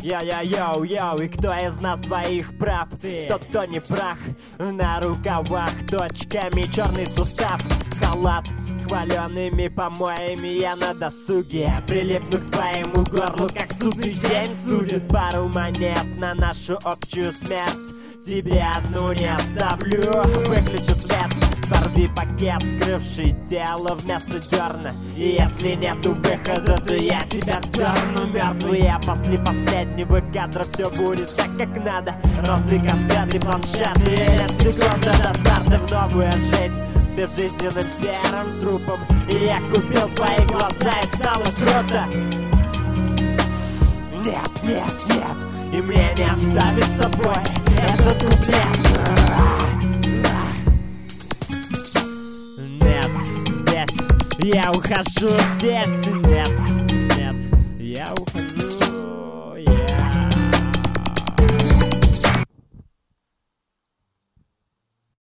Йоу-йоу-йоу, и кто из нас двоих прав? Тот, кто не прах, на рукавах точками черный сустав. Халат хваленными помоями, я на досуге прилипну к твоему горлу, как судный день судит. Пару монет на нашу общую смерть, тебе одну не оставлю. Выключу свет, сорви пакет, скрывший тело вместо дерна. И если нету выхода, то я тебя сдерну. Мертвые после последнего кадра, все будет так, как надо. Розы, конфеты, планшеты, секунда до старта в новую жизнь. Безжизненным серым трупом и я купил твои глаза, и стало круто. Нет, нет, нет, и мне не оставить с собой этот куплет. Нет, здесь я ухожу, здесь нет, нет, я ухожу.